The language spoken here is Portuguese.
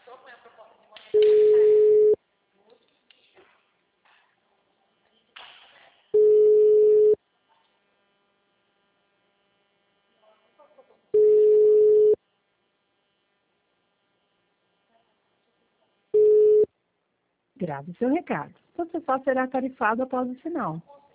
Grave seu recado. Você só será tarifado após o sinal.